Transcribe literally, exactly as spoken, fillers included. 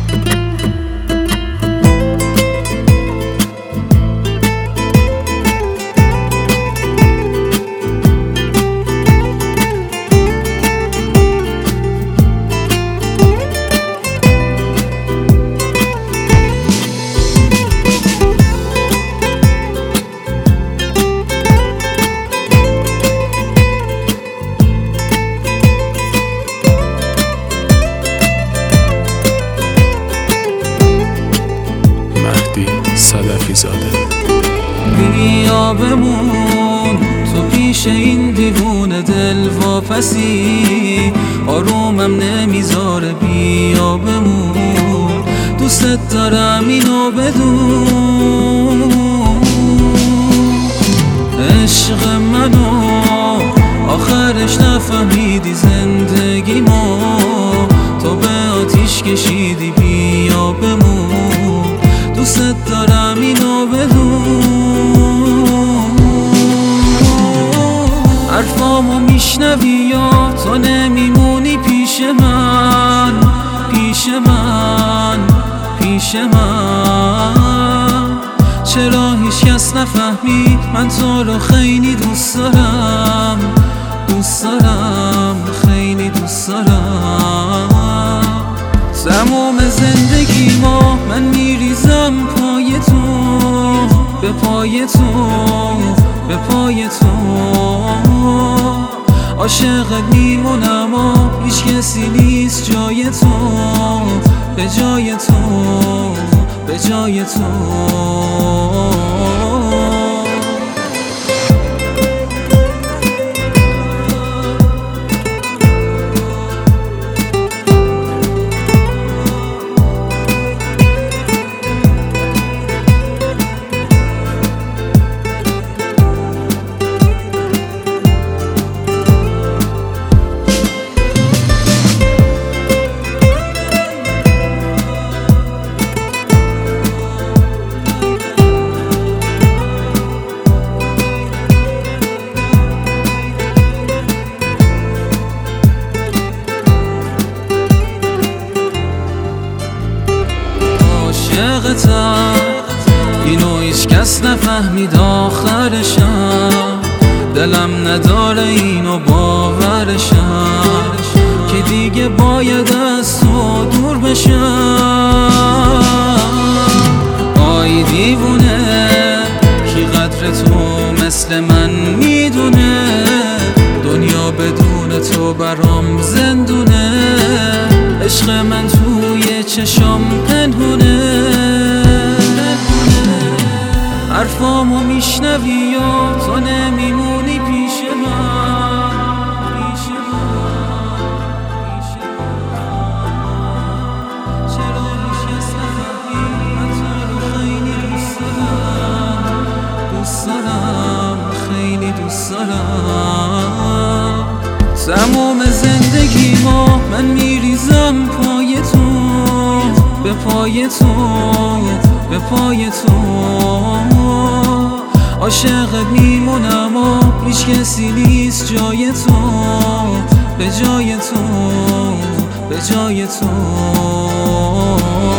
صدفی زاده. بیا بمون تو پیش این دیوونه دل واپسی، آرومم نمیذاره. بیا بمون دوست دارم اینو بدون. عشق منو آخرش نفهمیدی زندگیمو، تو به آتیش کشیدی. بیا بمون دوست دارم اینو بدون. حرفامو میشنوی یا تو نمیمونی پیش من، پیش من، پیش من. چرا هیچ کس نفهمید من تو رو خیلی دوست دارم، دوست دارم، خیلی دوست دارم. تموم زندگی ما من میریزم پای تو، به پای تو، به پای تو. عاشقت میمونم و هیچ کسی نیست جای تو، به جای تو، به جای تو. عاشقتم اینو هیچ کس نفهمید آخرشم. دلم نداره اینو باورشم که دیگه باید از تو دور بشم. آی دیوونه کی قدر تو مثل من میدونه، دنیا بدون تو برام زندونه. عشق من توی چشام پنهونه. حرفامو میشنوی یا تو نمیمونی پیش من، پیش من، پیش من. چرا هیچ کس نفهمید من تو رو خیلی دوست دارم، دوست دارم، خیلی دوست دارم. تموم زندگی ما من میریزم پای تو، به پای تو، به پای تو. عاشقت میمونم و هیچ کسی نیست جای تو، به جای تو، به جای تو.